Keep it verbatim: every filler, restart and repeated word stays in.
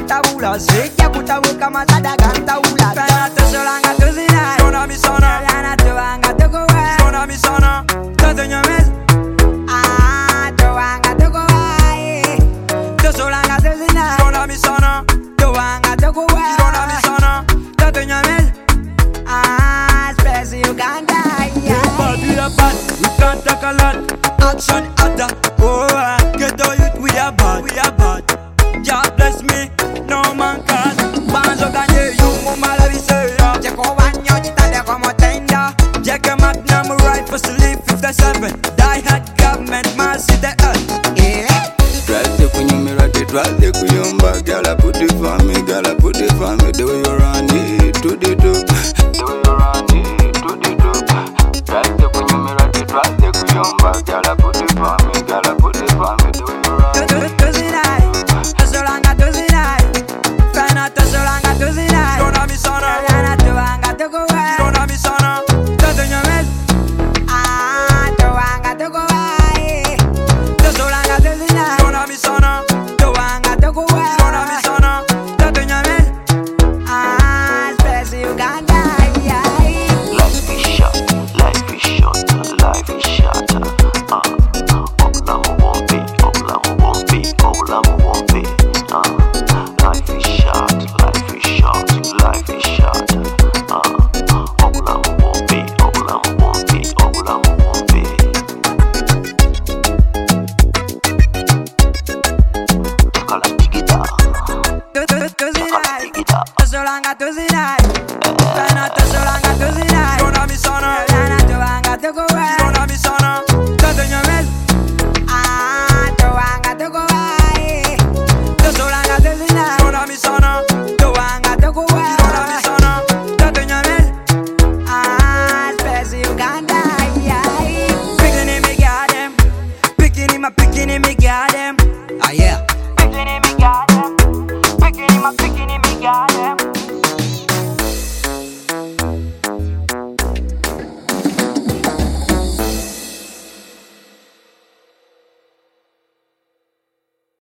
tabula. Sekia kutabuka masada gantaula. Fena tosolanga tozina. Sona mi sona. Yana toanga tokowa. Sona mi sona. Tadenya mes. Ah, toanga tokowa. Tosolanga tozina. Sona mi sona. Toanga tokowa. Sona mi sona. Tadenya mes. Ah, Spacey Uganda. We are bad, we are bad. We can't take a lot. Action other. Oh, ah. Get out youth, we are bad, we are bad. God bless me, no man can. Banzo ganye, you mama la visera. Jeko banyo chitade como tenda. Jack Magnum rifle sleep fifty-seven. Die hard government, man see the earth. Eh? Drive the kunyumira, they drive the kuyumba. Girl, I put it for me, girl, I put it for me. The way you run it, to the do. The way you run it, to the do. Drive the kunyumira, they drive the kuyumba. Girl, I put it for me, girl, I put it for me. The way you run it. Tozina. Tosolanga tozina. Fena tosolanga tozina. Sona mi sona. Yana toanga tokowa. Sona mi sona. Tadenya mes. Ah, toanga tokowa. Tosolanga tozina. Sona mi sona. Toanga tokowa. Sona mi sona. Tadenya mes. Ah, Spacey Uganda. Life is short, life is short, life is short. Uh.